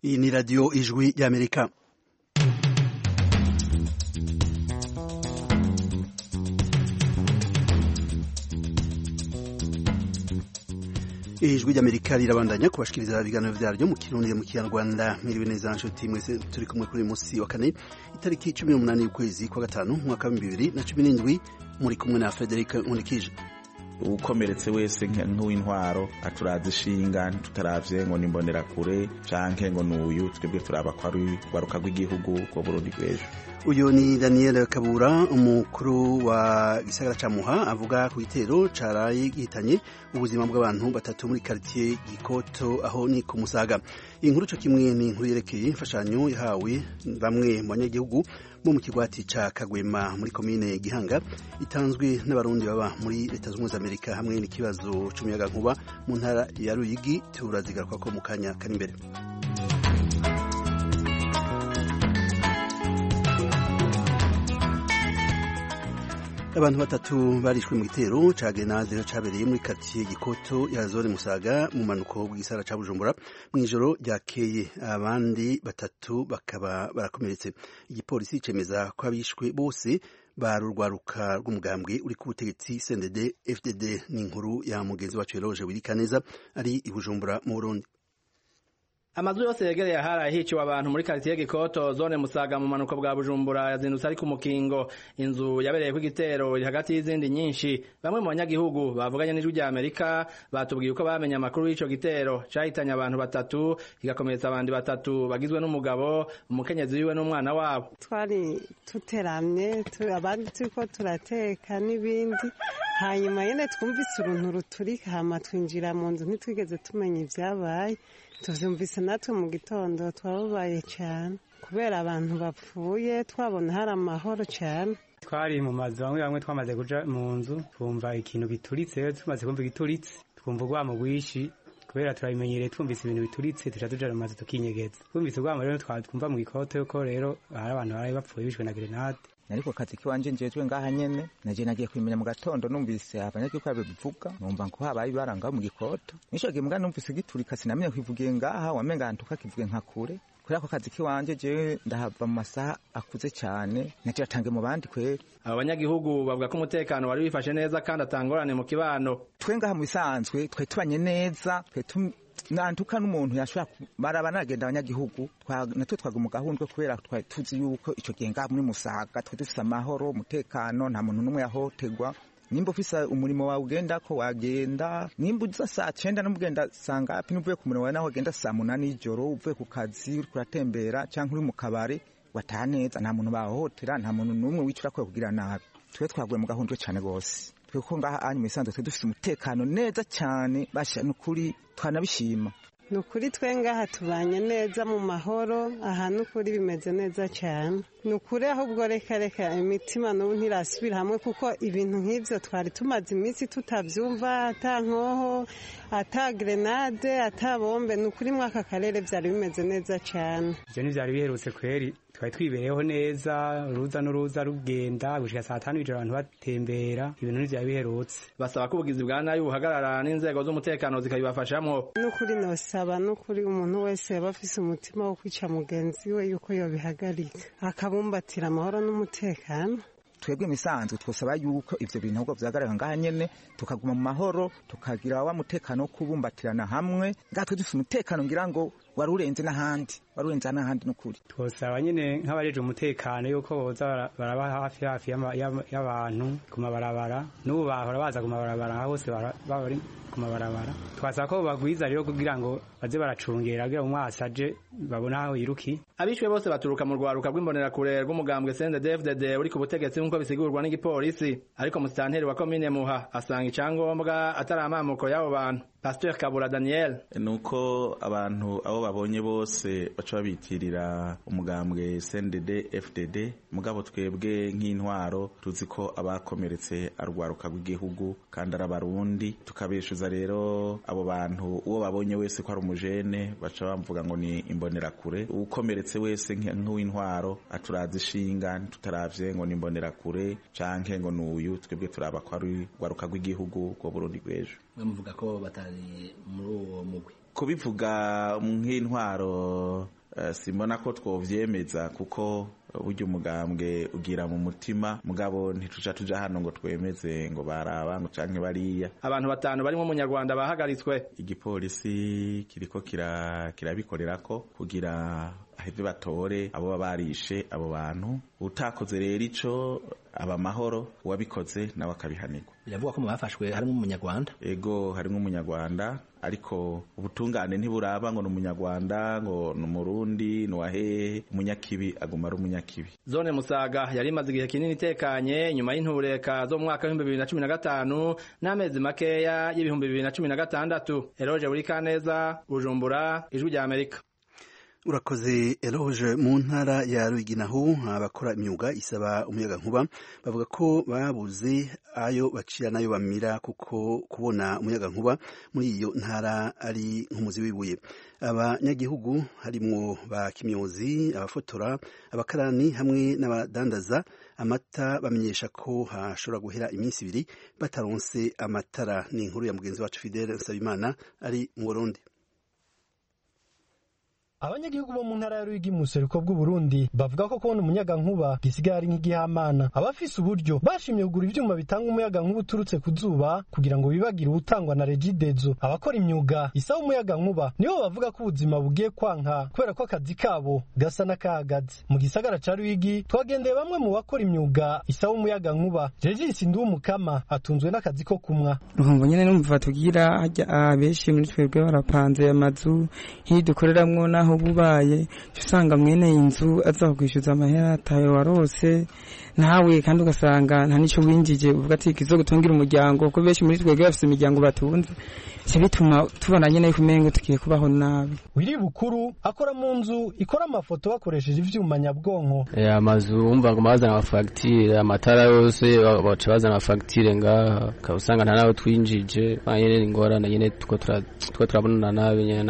Iyi ni radiyo ijwi y'Amerika. Ijwi ry'Amerika rirabandanya kubashikiriza ibiganiro vyaryo mu Kirundi mu Kinyarwanda. Mwiriwe neza nshuti mwese, turi kumwe kuri musi wa kane itariki 18 y'ukwezi kwa gatanu mwaka wa 2017, muri kumwe na Frederic Nkulikije. Ukomeretse wese nk'uw'intwaro aturaza ishinga tutaravye ngo nimbonera kure canke ngo nuyu, twebwe turaba ko ari rwaruka rw'igihugu ko Burundi bw'ejo. Uyu ni Daniel Kabura, umukuru wa gisagara ca Muha, avuga ku gitero caraye gihitanye ubuzima bw'abantu batatu muri quartier Gikoto, aho ni ku Musaga. Inkuru co kimwe ni inkuru yerekeye imfashanyo yahawe bamwe mu banyagihugu bo mu kigwati ca Kagwema muri komine Gihanga, itanzwe n'abarundi baba muri Leta Zunze Amerika, hamwe n'ikibazo c'umuyagankuba mu ntara ya Ruyigi. Turazigaruka ko mu kanya kari imbere. Abantu batatu barishwe mu gitero ca Genaze cabereye muri quartier Gikoto ya zone Musaga mu manuko bw'isara ca Bujumbura mw'ijoro ryakeye. Abandi batatu bakaba barakomeretse. Igipolisi cemeza ko abishwe bose barurwaruka rw'umugambwe uri ku butegetsi CNDD FDD. Ni inkuru ya mugenzi wacu Eloge Wirikaneza ari i Bujumbura mu Burundi. Amazu yose yegereye ahari hiciwe abantu muri quartier Gikoto zone Musaga mu manuko bwa Bujumbura yazindutse ari ku mukingo. Inzu yabereye ku gitero iri hagati y'izindi nyinshi. Bamwe mu banyagihugu bavuganye n'ijwi rya Amerika batubwiye uko bamenye amakuru y'ico gitero cahitanye abantu batatu, kigakomeretsa abandi batatu bagizwe n'umugabo, umukenyezi wiwe n'umwana wabo. Twari tuteramye abandi turiko turateka n'ibindi, hanyuma yene twumvise uruntu ruturika, hama twinjira mu nzu ntitwigeze tumenya ivyabaye. Tuvyumvise natwe mu gitondo twababaye cyane kubera abantu bapfuye, twabona hari amahoro cyane. Twari mu mazu bamwe twamaze kuja mu nzu, twumva ikintu gituritse. Tumaze kumva igituritse twumva urwamo rwishi, kubera turabimenyereye, twumvise ibintu bituritse tuja mu mazu tukinyegeza. Twumvise urwamo rero twumva mu Gikoto yuko rero hari abantu bari bapfuye bishwe na grenade. Nariko kazi kiwanje njejwe ngaha nyene, naje nagiye kwimenya mu gatondo, numvise abanyagihugu babivuga, numva ko habaye baranga mu Gikoto. Nishoge mbwa numvise giturika, sinamenye kwivugiye ngaha, wamenga antuka kivuge nka kure. Kubera ko kazi kiwanje je ndahava mu masaha akuze cyane, naje atange mu bandi kwera. Abo banyagihugu bavuga ko umutekano wari wifashe neza kandi atangorane mu kibano. Twe ngaha mu bisanzwe twe tubanye neza, twe nantuka n'umuntu yashobora baraba nagenda abanyagihugu natwe twaga mu gahundwe, kubera twari tuzi yuko ico genga muri Musaga twe dufise amahoro, umutekano, nta muntu numwe yahotegwa. Nimba ufise umurimo wawe ugenda ko wagenda, nimba uza saa 9 n'umugenda sanga api, nuvuye ku murimo wawe naho ugenda saa 8 y'ijoro, uvuye ku kazi uri kuratembera canke uri mu kabare, wataha neza, nta muntu bahohotera, nta muntu numwe wicura ko kugira nabi. Twe twaguye mu gahundwe cyane gose. Tweko ngaha anyu misanzwe twe dufise umutekano neza cyane, basha nukuri twanabishima. Nukuri twe ngaha tubanye neza mu mahoro, aha nukuri bimeze neza cyane. Nukuri ahubwo reka imitima n'ubu ntirasubira hamwe, kuko ibintu nk'ivyo twari tumaze iminsi tutavyumva, ata nkoho, ata grenade, ata bombe. Nukuri mwaka karere vyari bimeze neza cyane. Ivyo ntivyari biherutse kweri, twari twibereyeho neza, uruza n'uruza rugenda gushika saa 5 y'ijoro abantu batembera, ibintu ntivyari biherutse. Basaba ko ubugizi bwa nabi buhagarara n'inzego z'umutekano zikabibafashamwo. Nukuri nosaba nukuri umuntu wese yaba afise umutima wo kwica mugenzi we yuko yobihagarika, akabumbatira amahoro n'umutekano. Twebwe misanzwe twosaba yuko ivyo bintu ahubwo vyagaragara ngaha nyene, tukaguma mu mahoro, tukagira wa mutekano wo kubumbatirana hamwe. Ngatwe dufise umutekano ngira ngo warurenze n'ahandi n'ukuri. Twosaba nyene nk'abajeje umutekano yuko boza baraba hafi y'abantu ku mabarabara, n'ubu bahora baza ku mabarabara hose bari ku mabarabara. Twasaba ko bagwiza rero kugira ngo baze baracungera kugira umwasi aje babona aho yiruki. Abishwe bose baturuka mu rwaruka rw'imbonerakure rw'umugambwe CNDD FDD uri ku butegetsi nk'uko bisigurwa n'igipolisi, ariko musitanteri wa komine Muha asanga icangombwa atari amamuko y'abo bantu. Pasteur Kabura Daniel: nuko abantu abo babonye bose baca babitirira umugambwe CNDD FDD, mugabo twebwe nk'intwaro tuzi ko abakomeretse arwaruka rw'igihugu kandi arabarundi, tukabeshuza rero abo bantu uwo babonye wese ko ari umujene baca bamvuga ngo ni imbonerakure. Ukomeretse wese nk'uw'intwaro aturaza ishinga tutaravye ngo ni imbonerakure canke ngo nuyu, twebwe turaba ko ari rwaruka rw'igihugu ko Burundi bw'ejo. Muvuga ko batari muri uwo mugwi. Kubivuga nk'intwaro simbona ko twovyemeza kuko burya umugambwe ugira mu mutima mugabo ntituja tuja hano ngo twemeze ngo baraba ngo canke bariya. Abantu batanu barimo umunyarwanda bahagaritswe. Igipolisi kiriko kirabikorerako kugira aheze batore abo barishe abo bantu. Utakoze rero ico aba mahoro wabikoze nawe akabihanirwa. Biravuga ko mu bafashwe harimo umunyarwanda. Ego harimo umunyarwanda ariko ubutungane ntiburaba ngo n'umunyarwanda ngo n'umurundi n'uwahe umunyakibi aguma ari umunyakibi. Zone Musaga yari imaze igihe kinini itekanye nyuma y'intureka zo mu mwaka wa 2015 n'amezi makeya y'ibihumbi 2016. Eroge Burikaneza, Bujumbura, Ijwi rya Amerika. Urakoze Eloge. Mu ntara ya Ruyigi naho abakora imyuga isaba umuyaga nkuba bavuga ko babuze ayo bacira nayo bamira kuko kubona umuyaga nkuba muri iyo ntara ari nk'umuzi wibuye. Abanyagihugu harimwo ba kimyozi, abafotora, abakarani hamwe n'abadandaza amata bamenyesha ko hashobora guhera iminsi 2 bataronse amatara. Ni inkuru ya mugenzi wacu Fidel Nsabimana ari mu Burundi. Abanyagihugu bo mu ntara ya Ruyigi mu seruko bw'u Burundi bavuga ko kubona umuyaga nkuba gisigaye ari nk'igihamana. Abafise uburyo bashimye kugura ivyuma bitanga umuyaga nkuba uturutse ku zuba kugira ngo bibagire ubutangwa na Regidezo. Abakora imyuga isaba umuyaga nkuba nibo bavuga ko ubuzima bugiye kwanka kubera ko akazi kabo gasa n'akahagaze. Mu gisagara ca Ruyigi twagendeye bamwe mu bakora imyuga isaba umuyaga nkuba. Regis Ndumukama atunzwe n'akazi ko kumwa. Urumva nyene numva tugira abeshi muri twebwe barapanze amazu hidukoreramwo naho bubaye usanga mwene inzu aza kwishyuza amahera atayo warose nawe kandi ugasanga nta nico winjije uvuga ati kizo gutungira umuryango ko beshi muri twebwe bafite imiryango batunze bituma tubona nyene kumengo tukiye kubaho nabi. Wiri Bukuru akora mu nzu ikora amafoto bakoresheje ivyuma nyabwonko. Amazu umva ngo bazana amafagitire amatara yose baca bazana amafagitire ngaha kabusanga nta naho twinjije nyene ingorana nyene tuko turabona nabi nyene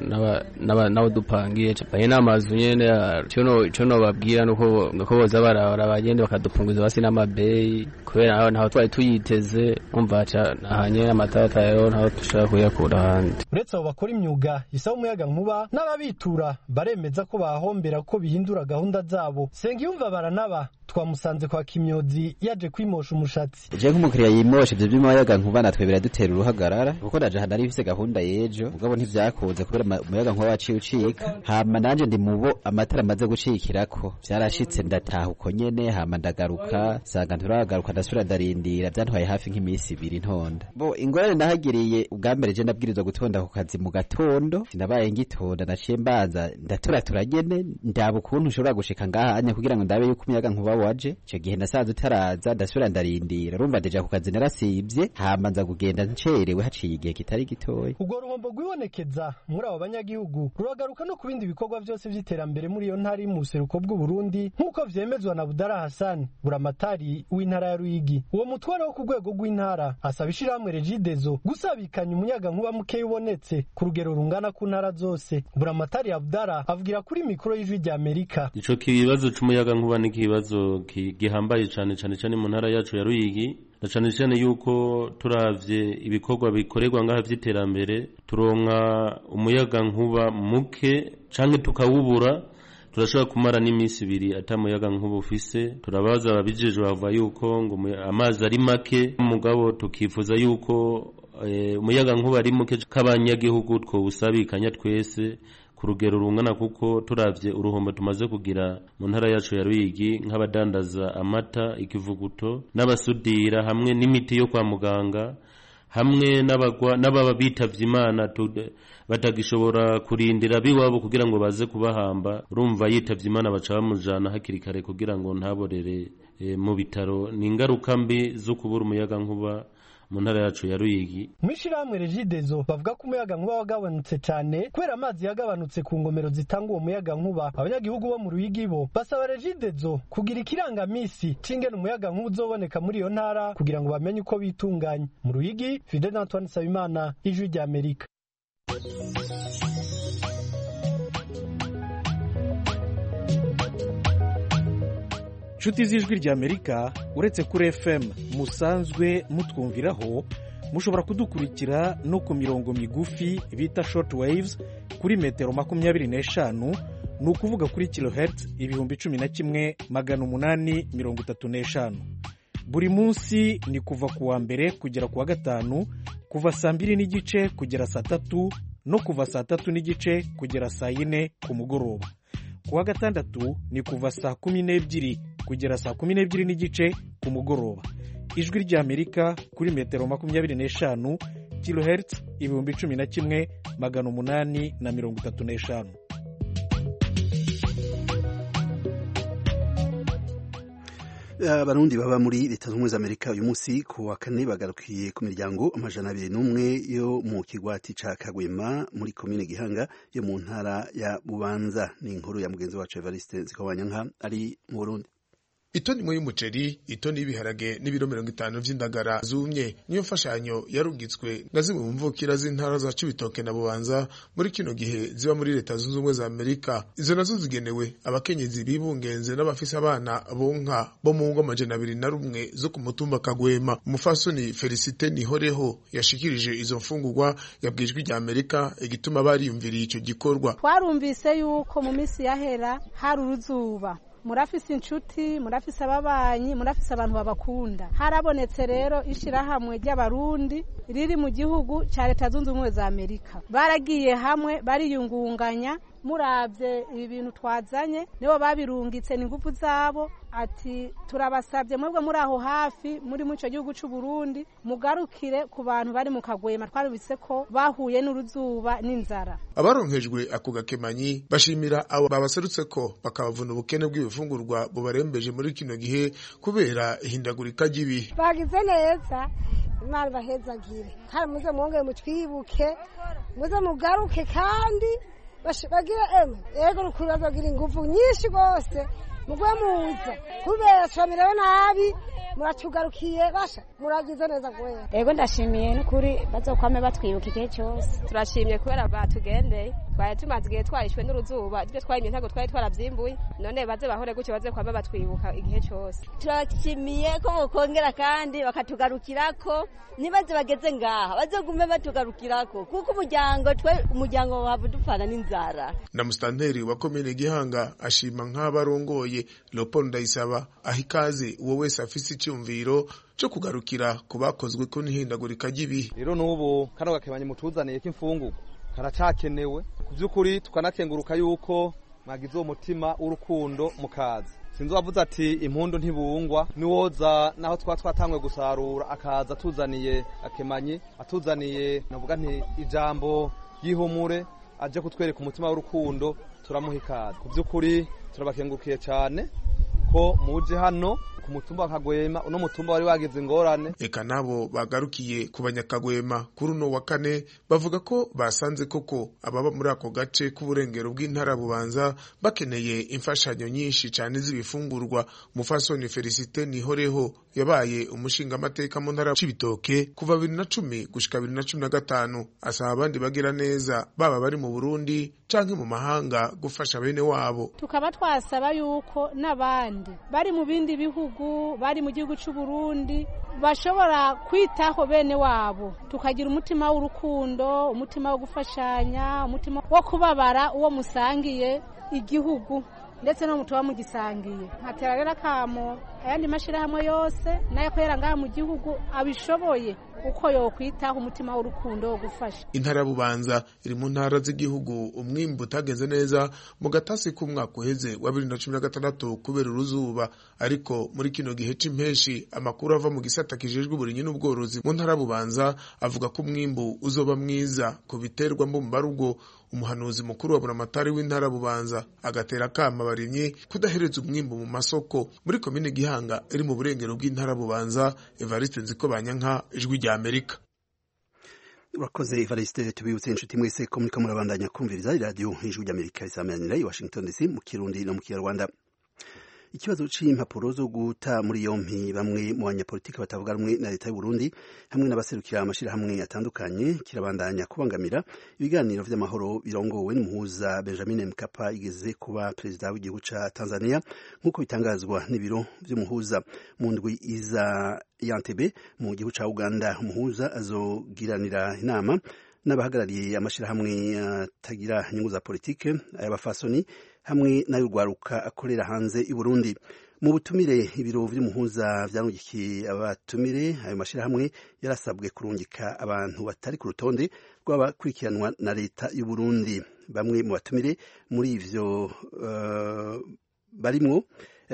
n'aba dupangiye banye n'amazu nyene cyo no babwira nuko boza bagende bakadupunguza basi n'amabeyi kubera naho twari tuyiteze umva nahanye amatara tayo naho tushaka kuyakura handi. Uretse abo bakora imyuga isaba umuyaga nkuba n'ababitura baremeza ko bahombera ko bihindura gahunda zabo. Sengiyumva baranaba twamusanze kwa kimyozi yaje kwimosha umushatsi. Je nk'umukiriya yimosha ivyo by'umuyaga nkuba natwe biradutera uruhagarara kuko naje handa ari bifise gahunda yejo mugabo ntivyakoze kubera umuyaga nkuba waciye ucika. Hama nanje ndi mubo amatara amaze gucikirako vyarashitse ndataha uko nyene hama ndagaruka sanga nturagaruka ndasura ndarindira byantwaye hafi nk'imisi 2 ntonda. Bo ingorane ndahagiriye ubwambere je ndabwirizwa gutonda ku kazi mu gatondo ndabaye ngitonda naciye mbanza ndaturatura nyene ndaba ukuntu ushobora gushika ngaha anya kugira ngo ndabe yuko umuyaga nkuba waje ico gihe nasanze utaraza ndasura ndarindira urumva ndeja ku kazi narasivye hama nza kugenda ncerewe haciye igihe kitari gitoya. Ubwo ruhombo gwibonekeza muri abo banyagihugu ruragaruka no kubindi bikorwa byose vy'iterambere muri iyo ntara mu seruko bw'u Burundi nkuko vyemezwa na Budara Hassan buramatari w'intara ya Ruyigi. Uwo mutware wo ku rwego rw'intara asaba ishiramwe Regidezo gusabikanya umuyaga nkuba muke ubonetse ku rugero rungana ku ntara zose. Buramatari Abdara avugira kuri mikoro y'Ijwi rya Amerika. Ico kibazo c'umuyaga nkuba ni kibazo gihambaye cyane mu ntara yacu ya Ruyigi na cyane yuko turavye ibikorwa bikorerwa ngaha vy'iterambere turonka umuyaga nkuba muke canke tukawubura turashobora kumara n'imisi 2 atamuyaga nkuba ufise. Turabaza ababijejwe bava yuko ngo amazi ari make mugabo tukifuza yuko umuyaga nkuba ari muke k'abanyagihugu twobusabikanya twese ku rugero rungana kuko turavye uruhombo tumaze kugira mu ntara yacu ya Ruyigi nk'abadandaza amata ikivuguto n'abasudira hamwe n'imiti yo kwa muganga hamwe n'ababa bitavye Imana batagishobora kurindira biwabo kugira ngo baze kubahamba. Urumva yitavye Imana baca bamujana hakiri kare kugira ngo ntaborere mu bitaro. Ni ingaruka mbi zo kubura umuyaga nkuba mu ntara yacu ya Ruyigi. Mwishiramwe Regidezo bavuga ko umuyaga nkuba wagabanutse cyane kubera amazi yagabanutse ku ngomero zitanga uwo muyaga nkuba. Abanyagihugu bo mu Ruyigi bo basaba Regidezo kugira ikirangamisi cingene umuyaga nkuba uzoboneka muri iyo ntara kugira ngo bamenye uko bitunganya. Mu Ruyigi, Fidel Antoine Sabimana, Ijwi rya Amerika. Nshuti z'Ijwi rya Amerika uretse kuri FM musanzwe mutwumviraho mushobora kudukurikira no ku mirongo migufi bita short waves kuri metero 25 ni ukuvuga kuri kilohertz 11,835. buri munsi ni kuva ku wa mbere kugera ku wa gatanu, kuva saa 2:30 kugera saa 3 no kuva saa 3:30 kugera saa 4 ku mugoroba. Ku wa gatandatu ni kuva saa 12 kugera saa 12:30 ku mugoroba. Ijwi ry'Amerika kuri metero 25 kilohertz 11,835. Abarundi baba muri Leta Zunze Ubumwe za Amerika uyu munsi ku wa kane bagarukiye ku miryango 201 yo mu kigwati ca Kagwema muri komine Gihanga yo mu ntara ya Bubanza. Ni inkuru ya mugenzi wacu Evariste Nzikobanyanka ari mu Burundi. Itoni imwe y'umuceri, itoni y'ibiharage n'ibiro 50 vy'indagara zumye niyo mfashanyo yarungitswe na zimwe mu mvukira z'intara za Cibitoke na Bubanza muri kino gihe ziba muri Leta Zunze Ubumwe za Amerika. Izo nazo zigenewe abakenyezi bibungenze n'abafise abana bonka bo mu ngo 201 zo ku mutumba Kagwema. Umufasoni Felicite Nihoreho yashikirije izo mfungurwa yabwijwe rya Amerika igituma bariyumviriye ico gikorwa. Twarumvise yuko mu misi yahera hari uruzuba, murafise inshuti, murafise ababanyi, murafise abantu babakunda. Harabonetse rero ishirahamwe ry'abarundi riri mu gihugu ca Leta Zunze Ubumwe za Amerika. Baragiye hamwe bariyungunganya, muravye ibi bintu twazanye nibo babirungitse n'ingufu zabo, ati turabasabye mwebwe muri aho hafi muri mu ico gihugu c'u Burundi mugarukire ku bantu bari mu Kagwema. Twarubise ko bahuye n'uruzuba n'inzara. Abaronkejwe ako gakemanyi bashimira abo babaserutse ko bakabavuna ubukene bw'ibifungurwa bubarembeje muri kino gihe kubera ihindagurika ry'ibihe. Bagize neza, Imana bahezagire, kandi muze mwongere mutwibuke, muze mugaruke kandi bagira ego rukuru bazagira ingufu nyinshi gose mugwe muza kubera twamerewe nabi muratugarukiye basha muragize neza gwe. Ego ndashimiye n'ukuri bazokwame batwibuka igihe cyose. Turashimye kubera batugendeye, twari tumaze igihe twarishwe n'uruzuba, ibyo twayimye ntago twari twaravyimbuye, none baze bahore gutyo baze kwame batwibuka igihe cyose. Turashimiye ko bokongera kandi bakatugarukirako, nibaze bageze ngaha bazogume batugarukirako kuko umuryango wabo dupfana n'inzara. Na mustanteri wa komine Gihanga ashima nk'abarongoye Leopold Ndayisaba ahikaze uwo wese afise icyumviro cyo kugarukira kubakozwe ko n'ihindagurika ry'ibihe. Rero n'ubu kano gakebanye mutuzaniye k'imfunguko karacakenewe ku by'ukuri, tukanakenguruka yuko mwagize umutima w'urukundo mukaza. Sinzi wavuze ati impundu ntibungwa, niwoza naho twatangwe gusarura akaza atuzaniye akemanyi, atuzaniye navuga nti ijambo y'ihumure, aje kutwereka umutima w'urukundo, turamuha ikaze. Ku by'ukuri turabakengurukiye cyane ko muje hano ku mutumba wa Kagwema, uno mutumba wari wagize ingorane. Eka nabo bagarukiye ku banyakagwema kuri uno wa kane bavuga ko basanze koko ababa muri ako gace k'uburengero bw'intara Bubanza bakeneye imfashanyo nyinshi cyane z'ibifungurwa. Umufasoni Felicite Nihoreho yabaye umushinga amateka mu ntara Cibitoke kuva 2010 gushika 2015, asaba abandi bagira neza baba bari mu Burundi canke mu mahanga gufasha bene wabo. Tukaba twasaba yuko n'abandi bari mu bindi bihugu, bari mu gihugu c'u Burundi bashobora kwitaho bene wabo, tukagira umutima w'urukundo, umutima wo gufashanya, umutima wo kubabara uwo musangiye igihugu ndetse no mutuba mugisangiye. Nkatera rero akamo ayandi mashirahamwe yose nayo kwera ngaha mu gihugu abishoboye uko yokwitaho umutima w'urukundo wo gufasha. Intara Bubanza iri mu ntara z'igihugu umwimbu utagenze neza mu gatasi k'umwaka uheze wa 2016 kubera uruzuba, ariko muri kino gihe c'impeshi amakuru ava mu gisata kijejwe uburimyi n'ubworozi mu ntara Bubanza avuga ko umwimbu uzoba mwiza ku biterwa mu mbarugo. Umuhanuzi mukuru wa Buramatari w'intara Bubanza agatera kama abarimyi kudahereza umwimbu mu masoko. Muri komine Gihanga iri mu burengero bw'intara Bubanza, Evariste Nzikobanyanka, Ijwi rya Amerika. Urakoze Evariste, tubibutse inshuti mwese ko muriko murabandanya kumviriza radio Ijwi rya Amerika isamanira i Washington DC mu Kirundi no mu Kinyarwanda. Ikibazo c'impapuro zo guta muri yompi bamwe mu banyapolitiki batavuga rumwe na leta y'u Burundi hamwe n'abaserukira amashirahamwe atandukanye kirabandanya kubangamira ibiganiro vy'amahoro birongowe n'umuhuza Benjamin Mkapa igeze kuba perezida w'igihugu ca Tanzania nk'uko bitangazwa n'ibiro vy'umuhuza. Mu ndwi iza Entebbe mu gihugu ca Uganda umuhuza azogiranira inama n'abahagarariye amashirahamwe atagira inyungu za politike ay'abafasoni hamwe n'ay'urwaruka akorera hanze i Burundi. Mu butumire ibiro vy'umuhuza vyanungikiye abatumire ayo mashirahamwe yarasabwe kurungika abantu batari ku rutonde rw'abakurikiranwa na leta y'u Burundi. Bamwe mu batumire muri ivyo barimwo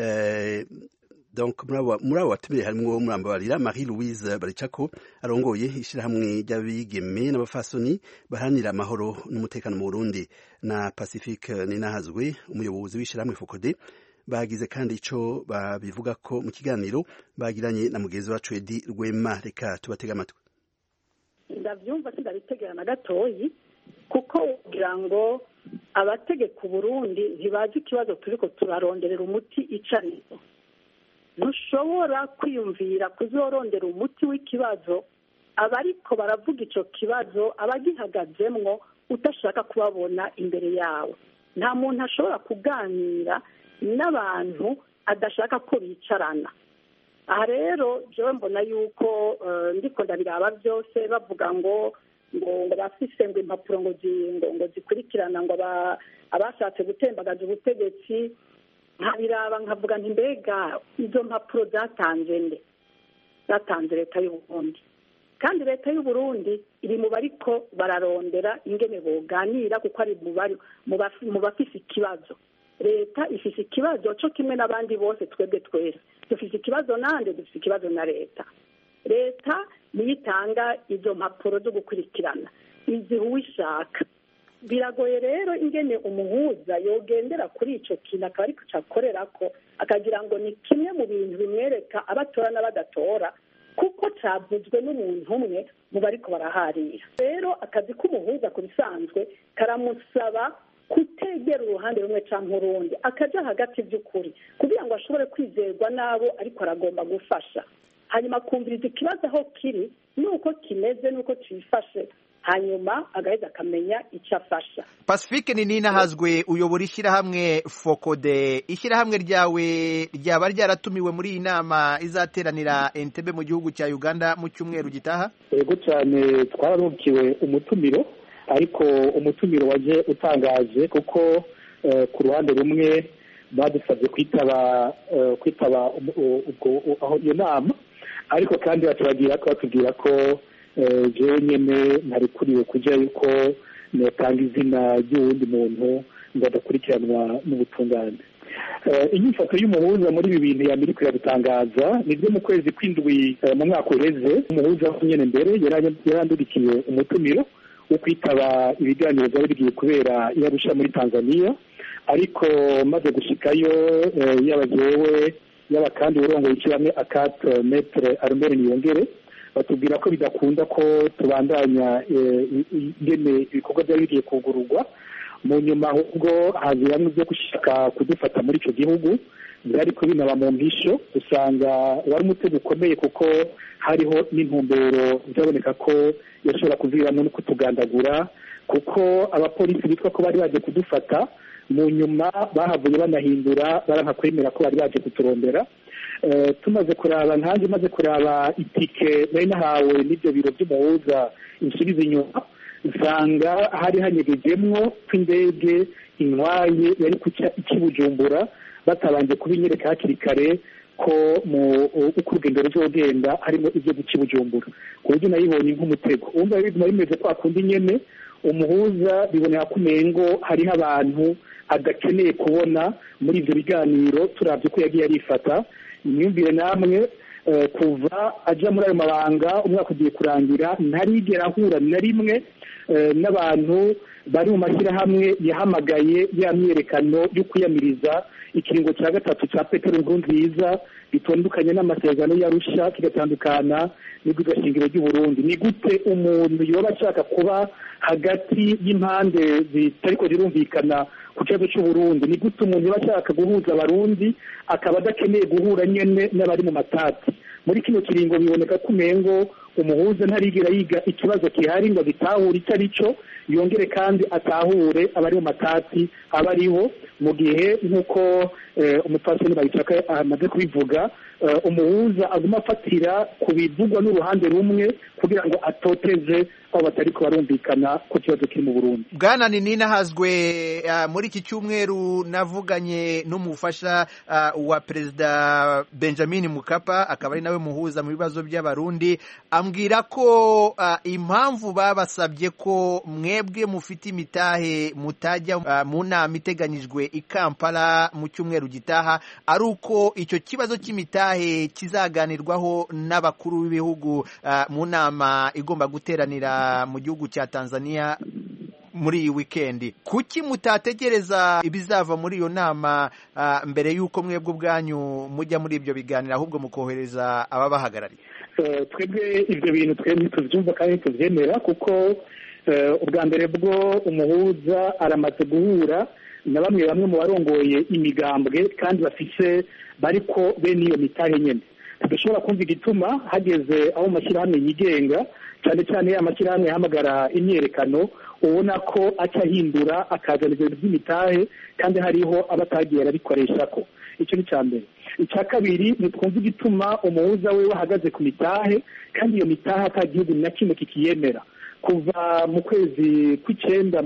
donc muri abo batumire harimwo Murambabarira Marie Louise Baricako arongoye ishirahamwe ry'abigeme n'abafasoni baharanira amahoro n'umutekano mu Burundi, na Pacifique Ninahazwe umuyobozi w'ishirahamwe Fokode. Bagize kandi ico babivuga ko mu kiganiro bagiranye na mugenzi wacu Edi Rwema. Reka tubatega amatwi. Ndavyumva sindabitegera na gatoyi kuko kugira ngo abategeka Burundi ntibazi ikibazo turiko turaronderera umuti icarizo. Ntushobora kwiyumvira kuzorondera umuti w'ikibazo abariko baravuga ico kibazo abagihagazemwo utashaka kubabona imbere yawe. Nta muntu ashobora kuganira n'abantu adashaka ko bicarana. Aha rero jewe mbona yuko ndiko ndabiraba byose bavuga ngo bafise ngo impapuro ngo zikurikirana ngo abashatse gutembagaza ubutegetsi, nkabiraba nkavuga nti mbega izo mpapuro zatanze nde? Zatanze leta y'u Burundi, kandi leta y'u Burundi iri mu bariko bararondera ingene boganira kuko ari mu bafise ikibazo. Leta ifise ikibazo cyo kimwe n'abandi bose, twebwe twese dufise ikibazo, nande dufise ikibazo na leta. Leta niyitanga izo mpapuro zo gukurikirana iziha uwishaka. Biragoye rero ingene umuhuza yogendera kuri ico kintu akaba ariko cakorerako akagira ngo ni kimwe mu bintu bimwereka abatora n'abadatora, kuko cavuzwe n'umuntu umwe mu bariko baraharira. Rero akazi k'umuhuza ku bisanzwe karamusaba kutegera uruhande rumwe canke urundi, akaja hagati by'ukuri kugira ngo ashobore kwizerwa n'abo ariko aragomba gufasha, hanyuma kumviriza ikibazo aho kiri nuko kimeze nuko cifashe, hanyuma agaheza akamenya icyo afasha. Pacifique Ninahazwe uyobora ishyirahamwe Fokode, ishyirahamwe ryawe ryaba ryaratumiwe muri iyi nama izateranira Entebbe mu gihugu cya Uganda mu cyumweru gitaha? Yego cyane, twararukiwe umutumiro, ariko umutumiro waje utangaje kuko ku ruhande rumwe badusabye kwitaba aho iyo nama, ariko kandi batubwira ko jewe nyene ntarikuriwe kuja yuko notanga izina ry'uwundi muntu ngo adakurikiranwa n'ubutungane. Inyifato y'umuhuza muri ibi bintu yamiriko yadutangaza nibyo mu kwezi kw'indwi mu mwaka uheze, umuhuza nyene mbere yarandurikiye umutumiro wo kwitaba ibiganiro byari bigiye kubera i Arusha muri Tanzania, ariko maze gushikayo yaba jewe yaba kandi urongoye ishyirahamwe Akate Maître Armel Niyongere batubwira ko bidakunda ko tubandanya ingene ibikorwa byari bigiye kugururwa. Mu nyuma ahubwo haziramwe byo gushaka kudufata muri icyo gihugu, byari kubinaba mu mpisho, usanga wari umutego ukomeye kuko hariho n'intumbero byaboneka ko yashobora kuviramo no kutugandagura, kuko abapolisi bitwa ko bari baje kudufata mu nyuma bahavuye banahindura baranka kwemera ko bari baje kuturondera. Tumaze kuraba nkanjye maze kuraba itike nari nahawe n'ibyo biro by'umuhuza insubiza inyuma, usanga hari hanyegejemwo kw'indege intwaye yari kuca ikibujumbura batabanje kubinyereka hakiri kare ko uko urugendo ruzogenda harimo ibyo guca ibujumbura, ku buryo nayibonye nk'umutego. Wumva biguma bimeze kwa kundi nyene umuhuza biboneka ko umengo hariho abantu adakeneye kubona muri ivyo biganiro, turavye ko yagiye arifata. Imyumvire namwe kuva aja muri ayo mabanga umwaka ugiye kurangira ntarigera ahura na rimwe n'abantu bari mu mashyirahamwe yahamagaye ya myerekano yo kwiyamiriza ikiringo cya gatatu cya Petero Nkurunziza bitondukanye n'amasezerano y'Arusha kigatandukana n'ibwirizwa shingiro ry'u Burundi. Ni gute umuntu yoba ashaka kuba hagati y'impande zitariko zirumvikana ku kibazo cy'u Burundi? Ni gute umuntu yoba ashaka guhuza abarundi akaba adakeneye guhura nyene n'abari mu matati? Muri kino kiringo biboneka ko umengo umuhuza ntarigira yiga ikibazo kihari ngo gitahure icyo ari cyo, yongere kandi atahure abari mu matati aba ariho, mu gihe nk'uko umupfasoni Bayitaka amaze kubivuga, umuhuza aguma afatira ku bivugwa n'uruhande rumwe kugira ngo atoteze aho batari kubarumvikana ku kibazo kiri mu Burundi. Bwana Ninahazwe, muri iki cyumweru navuganye n'umufasha wa Perezida Benjamin Mkapa, akaba ari nawe muhuza mu bibazo by'abarundi, ambwira ko impamvu babasabye ko mwebwe mufite imitahe mutajya mu nama iteganyijwe i Kampala mu cyumweru gitaha ari uko icyo kibazo cy'imitahe kizaganirwaho n'abakuru b'ibihugu mu nama igomba guteranira mu gihugu cya Tanzania muri iyi weekend. Kuki mutategereza ibizava muri iyo nama mbere y'uko mwebwe ubwanyu mujya muri ibyo biganiro, ahubwo mukohereza ababahagarariye? Twebwe ibyo bintu twebwe tubyumva kandi tubyemera, kuko ubwa mbere bwo umuhuza aramaze guhura na bamwe mu barongoye imigambwe kandi bafise bariko bene iyo mitahe nyene. Tudashobora kumva igituma hageze aho amashyirahamwe yigenga, cyane cyane amashyirahamwe yahamagara imyerekano, ubona ko acahindura akazana ibintu by'imitahe kandi hariho abatagiye arabikoresha ko. Icyo ni cya mbere. Icya kabiri, ntitwumva igituma umuhuza we wahagaze ku mitahe kandi iyo mitahe ata gihugu na kimwe kikiyemera. Kuva mu kwezi kw'icenda mu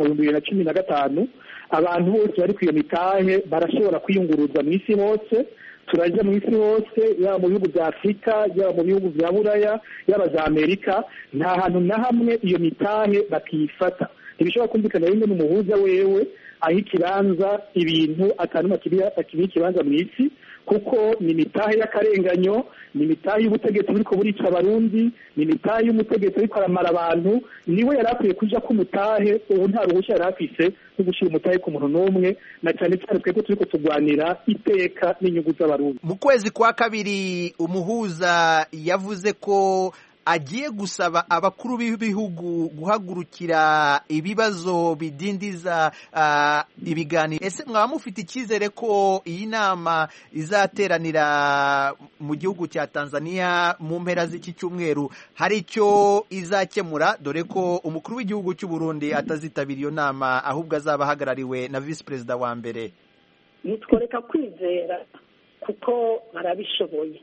2015 abantu bose bari ku iyo mitahe barashobora kwiyunguruza mu isi hose, turajya mu isi hose, yaba mu bihugu bya Afurika, yaba mu bihugu bya Buraya, yaba za Amerika, nta hantu na hamwe iyo mitahe bakiyifata. Ntibishobora kumvikana rimwe n'umuhuza wewe aho ikibanza ibintu atanuma kibiha ikibanza mu isi, kuko ni imitahe y'akarenganyo, ni imitahe y'ubutegetsi buriko burica abarundi, ni imitahe y'umutegetsi ariko aramara abantu. Niwe yari akwiye kuja ku mutahe, ubu nta ruhushya yari afise rwo gushyira umutahe ku muntu n'umwe, na cyane cyane twebwe turiko turwanira iteka n'inyungu z'abarundi. Mu kwezi kwa kabiri umuhuza yavuze ko agiye gusaba abakuru b'ibihugu guhagurukira ibibazo bidindiza ibiganiro. Ese mwaba mufite icyizere ko iyi nama izateranira mu gihugu cya Tanzania mu mpera z'iki cyumweru hari icyo izakemura, dore ko umukuru w'igihugu cy'u Burundi atazitabira iyo nama, ahubwo azaba ahagarariwe na visi perezida wa mbere? Nitworeka kwizera kuko barabishoboye.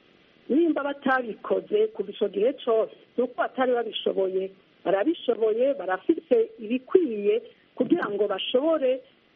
Nimba batabikoze kuva icyo gihe cyose, nuko batari babishoboye. Barabishoboye, barafite ibikwiye kugira ngo bashobore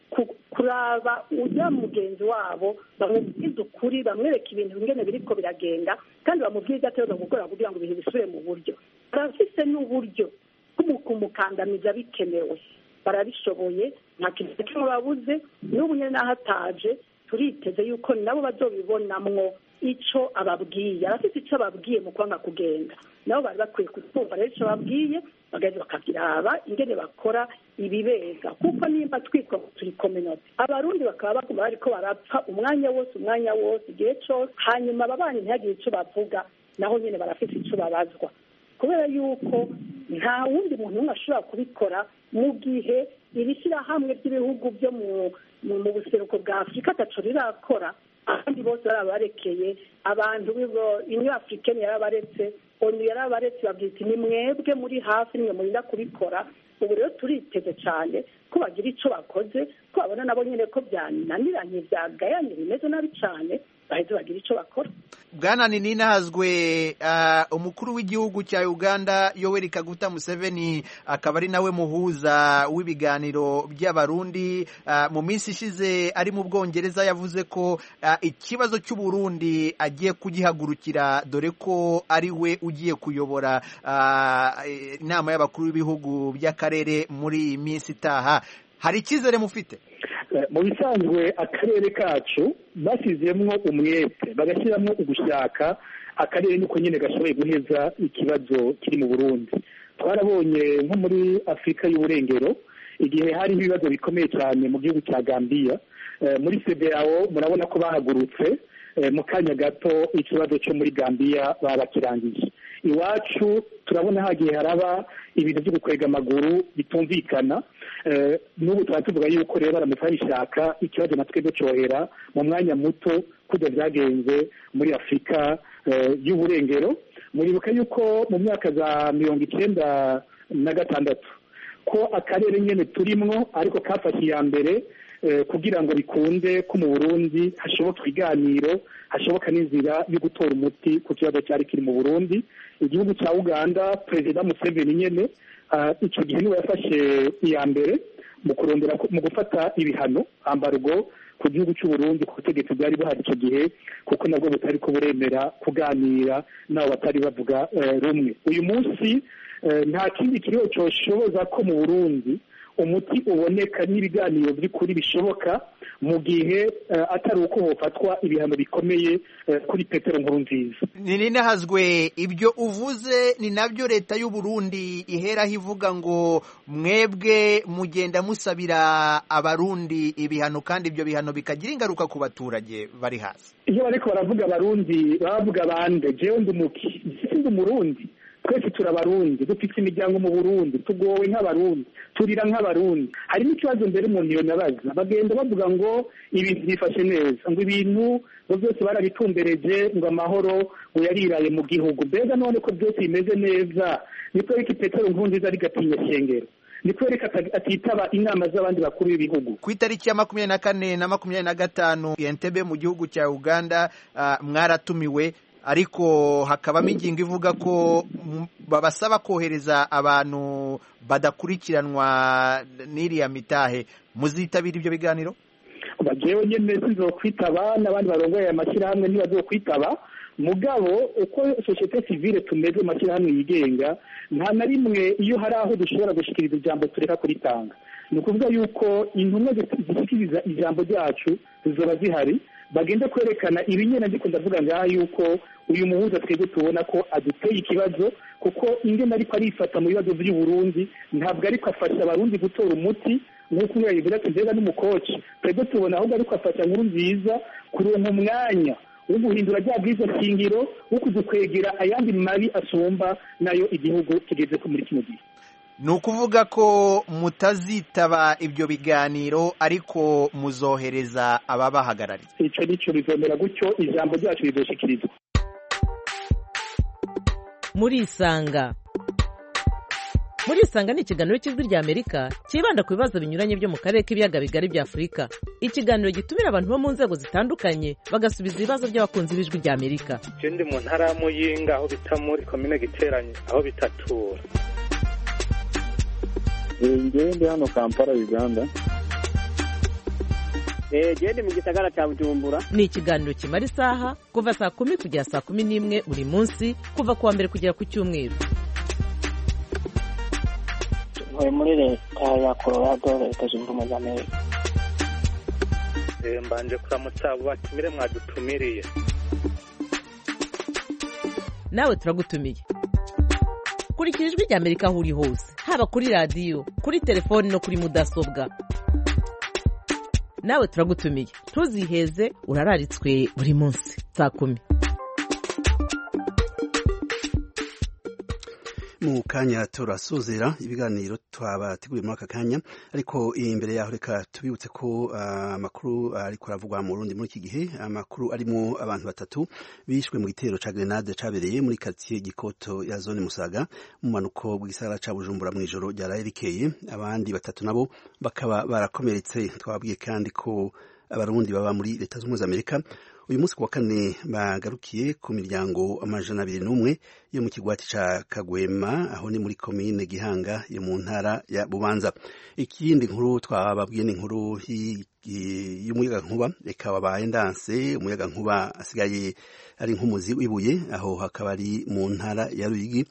kuraba ujya mugenzi wabo, bamubwize ukuri, bamwereke ibintu ingene biriko biragenda, kandi bamubwize ibyo ategerezwa gukora kugira ngo ibintu bisubire mu buryo. Barafite n'uburyo kumukandamiza bikenewe. Barabishoboye, nta kintu kimwe babuze. N'ubu nyine naho ataje, turiteze yuko nabo bazobibonamwo icyo ababwiye. Arafite icyo ababwiye mu kwanga kugenda, nabo bari bakwiye kutumva rero icyo babwiye, bagaheza bakabiraba ingene bakora ibibega, kuko nimba twitwa turi community, abarundi bakaba baguma bariko barapfa umwanya wose igihe cyose, hanyuma ababanyi ntihagire icyo bavuga, naho nyine barafite icyo babazwa, kubera yuko nta wundi muntu umwe ashobora kubikora mu gihe iri shyirahamwe ry'ibihugu byo mu buseruko bwa Afurika ataco rirakora. Abandi bose barabarekeye, abantu Union Africaine yarabaretse, ONU yarabaretse, babwita ni mwebwe muri hafi nimwe murinda kubikora. Ubu rero turiteze cyane ko bagira icyo bakoze, ko babona nabo nyine ko byananiranye, byagayanye, bimeze nabi cyane, baheze bagira icyo bakora. Bwana Ninahazwe, umukuru w'igihugu cya Uganda Yoweri Kaguta Museveni akaba ari nawe muhuza w'ibiganiro by'abarundi, mu minsi ishize ari mu Bwongereza yavuze ko ikibazo cy'u Burundi agiye kugihagurukira, dore ko ari we ugiye kuyobora inama y'abakuru b'ibihugu by'akarere muri iyi minsi itaha. Hari icyizere mufite? Mu bisanzwe akarere kacu basizemwo umwete, bagashyiramo ugushaka, akarere niko nyine gashoboye guheza ikibazo kiri mu Burundi. Twarabonye nko muri Afurika y'Uburengero igihe hari ibibazo bikomeye cyane mu gihugu cya Gambia, muri CEDEAO murabona ko bahagurutse mu kanya gato ikibazo cyo muri Gambia babakirangije. Iwacu turabona hagiye haraba ibintu byo gukwega amaguru bitumvikana. N'ubu tuvuga yuko rero baramutse babishaka ikibazo natwe ducohera mu mwanya muto kuko byagenze muri Afurika y'Uburengero. muribuka yuko mu myaka za 1996 ko akarere nyene turimwo ariko kafashe iya mbere kugira ngo bikunde ko mu Burundi hashoboka ibiganiro hashoboka n'inzira yo gutora umuti ku kibazo cyari kiri mu Burundi. Igihugu cya Uganda Perezida Museveni nyene icyo gihe niwe yafashe iya mbere mu kurondera mu gufata ibihano ambargo ku gihugu cy'u Burundi ku butegetsi bwari buhari icyo gihe kuko nabwo butari ko buremera kuganira nabo batari bavuga rumwe. Uyu munsi nta kindi kiriho cyoshoboza ko mu Burundi umuti uboneka n'ibiganiro by'ukuri bishoboka mu gihe atari uko hofatwa ibihano bikomeye kuri Petero Nkurunziza. Ninahazwe ibyo uvuze ni nabyo leta y'u Burundi iheraho ivuga ngo mwebwe mugenda musabira abarundi ibihano kandi ibyo bihano bikagira ingaruka ku baturage bari hasi. Iyo bariko baravuga abarundi bavuga bande jewe ndumuki sindi umurundi twese turabarundi dufite imiryango mu Burundi tugowe nk'abarundi turira nk'abarundi. Harimo ikibazo mbere umuntu yonabaza bagenda bavuga ngo ibintu bifashe neza ngo ibintu byose barabitumbereje ngo amahoro ngo yariraye mu gihugu. Mbega none ko byose bimeze neza niko iki Petero Nkurunziza ari gatinya shengero niko reka atitaba inama z'abandi bakuru b'ibihugu. Ku itariki ya 24 na 25 Entebbe mu gihugu cya Uganda mwaratumiwe ariko hakabamo ingingo ivuga ko babasaba kohereza abantu badakurikiranwa n'iriya mitahe. Muzitabira ibyo biganiro? Bajewe nyene sizokwitaba n'abandi barongoye amashyirahamwe ntibazokwitaba mugabo uko societe civile tumeze amashyirahamwe yigenga nta na rimwe iyo hari aho dushobora gushikiriza ijambo tureka kuritanga. Ni ukuvuga yuko intumwa zishikiriza ijambo ryacu zizoba zihari bagende kwerekana ibinyene ndiko ndavuga ngaha yuko uyu muhuza twebwe tubona ko aduteye ikibazo kuko ingene ariko arifata mu bibazo by'u Burundi ntabwo ariko afasha abarundi gutora umuti nk'uko yabivuga ati mbega n'umukoci twebwe tubona ahubwo ariko afasha Nkurunziza kuronka umwanya wo guhindura rya bwiza shingiro wo kudukwegera ayandi mabi asumba nayo igihugu kigeze ko muri kino gihe. Ni ukuvuga ko mutazitaba ibyo biganiro ariko muzohereza ababahagarariye. Icyo nicyo bizomera gutyo ijambo ryacu rizoshikirizwa. Murisanga ni ikiganiro cy'Ijwi rya Amerika kibanda ku bibazo binyuranye byo mu karere k'ibiyaga bigari bya Afurika. Ikiganiro gitumira abantu bo mu nzego zitandukanye bagasubiza ibibazo by'abakunzi b'Ijwi rya Amerika. Je ndi mu ntara ya Muyinga aho bita muri komine Giteranye aho bitatura. Ngende hano Kampala Uganda. Gende mu gisagara cya Bujumbura. Ni ikiganiro kimara isaha kuva saa 10 kugera saa 11 buri munsi kuva kuwa mbere kugera ku cyumweru. Muri leta ya Colorado leta zunze ubumwe za Amerika. Mbanje kuramutsa batumire mwadutumiriye. Nawe turagutumiye. Kurikira Ijwi rya Amerika aho uri hose haba kuri radio kuri telefone no kuri mudasobwa. Nawe turagutumiye ntuziheze urararitswe buri munsi saa 10. Mu kanya turasozera ibiganiro twabateguriye muri aka kanya ariko imbere yaho reka tubibutse ko amakuru ariko aravugwa mu Burundi muri iki gihe amakuru arimo abantu batatu bishwe mu gitero ca grenade cabereye muri quartier Gikoto ya zone Musaga mu manuko bw'isagara ca Bujumbura mu ijoro ryaraye rikeye abandi batatu nabo bakaba barakomeretse. Twabwiye kandi ko abarundi baba muri leta z'Ubumwe z'Amerika uyu munsi kuwa kane bagarukiye ku miryango 201 yo mu kigwati ca Kagwema aho ni muri komine Gihanga yo mu ntara ya Bubanza. Ikindi nkuru twababwiye ni nkuru y'umuyaga nkuba eka wabaye ndanse umuyaga nkuba asigaye ari nk'umuzi wibuye aho hakaba ari mu ntara ya Ruyigi.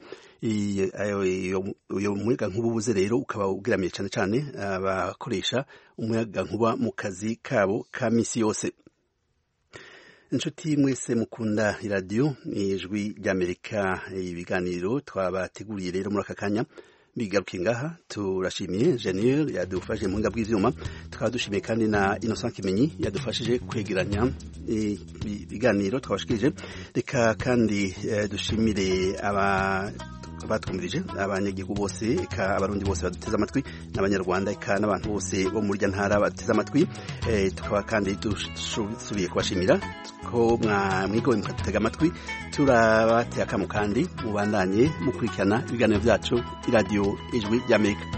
Uyo muyaga nkuba ubuze rero ukaba ugiramiye cyane cyane abakoresha umuyaga nkuba mu kazi kabo ka misi yose. Inshuti mwese mukunda iradiyo Ijwi ry'Amerika ibiganiro twabateguriye rero muri aka kanya bigarukiye ngaha. Turashimiye Janelle yadufashije mu ngabwe bw'ivyuma tukaba dushimiye kandi na Innocent Kimenyi yadufashije kwegeranya ibiganiro twabashikirije. Reka kandi dushimire batwumvirije abanyagihugu bose eka abarundi bose baduteze amatwi n'abanyarwanda eka n'abantu bose bo muri rya ntara baduteze amatwi tukaba kandi dusubiye kubashimira ko mwigowe mukadutega amatwi turabateye akamu kandi mubandanye mukurikirana ibiganiro byacu iradiyo ijwi ry'Amerika.